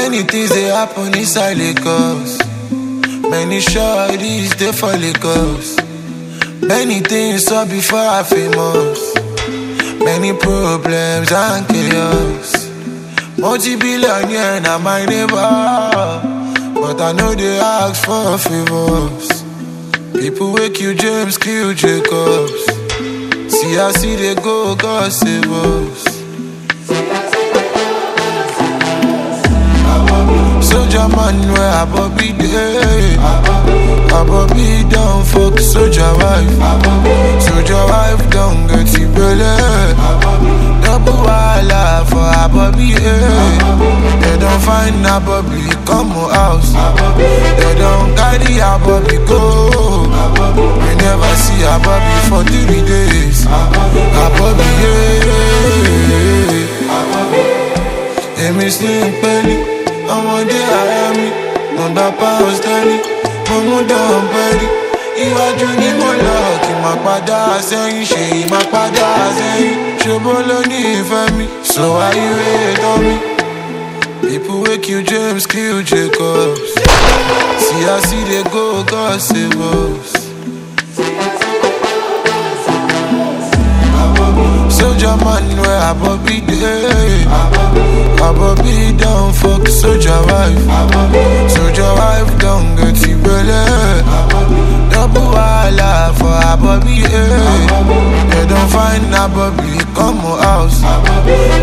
Many things they happen inside Lagos. Many shorties they for Lagos. Many things saw before I famous. Many problems and chaos. Multi-billionaire na my neighbor, but I know they ask for favors. People wake you James, kill Jacobs. See I see they go, God save us. Soldier man where I Bobby day. I Bobby don't fuck soldier wife. Soldier wife don't get you belly. Double wala for a Bobby. They don't find a Bobby come house. They don't carry a Bobby go. We never see a Bobby for 3 days. A Bobby me slim belly. Ọmọdé ara mi, mo bá pounds dání, mo mú dán bẹ́rí. Iwájú ni mo lọ, kí n má padà sẹ́yìn, ṣe yìí má padà sẹ́yìn. Ṣòbó ló ní ìfẹ́ mi, so why you hate on me? People wake you James, kill Jacobs. See I see they go, God save us. Soldier man where I Bobby day. I Bobby don't fuck soldier wife. Soldier wife don't get you belly. Double wala for a Bobby. They don't find a Bobby come house.